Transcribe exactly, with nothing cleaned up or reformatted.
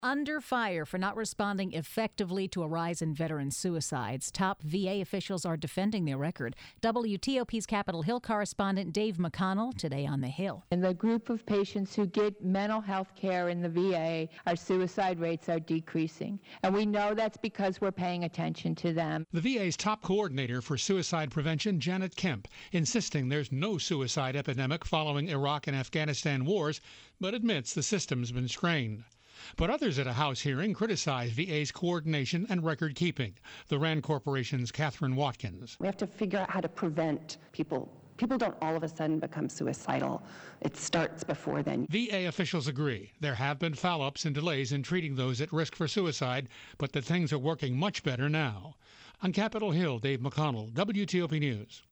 Under fire for not responding effectively to a rise in veteran suicides. Top V A officials are defending their record. W T O P's Capitol Hill correspondent Dave McConnell today on the Hill. In the group of patients who get mental health care in the V A, our suicide rates are decreasing. And we know that's because we're paying attention to them. The V A's top coordinator for suicide prevention, Janet Kemp, insisting there's no suicide epidemic following Iraq and Afghanistan wars, but admits the system's been strained. But others at a House hearing criticized V A's coordination and record keeping. The RAND Corporation's Catherine Watkins. We have to figure out how to prevent people. People don't all of a sudden become suicidal. It starts before then. V A officials agree there have been foul-ups and delays in treating those at risk for suicide, but that things are working much better now. On Capitol Hill, Dave McConnell, W T O P News.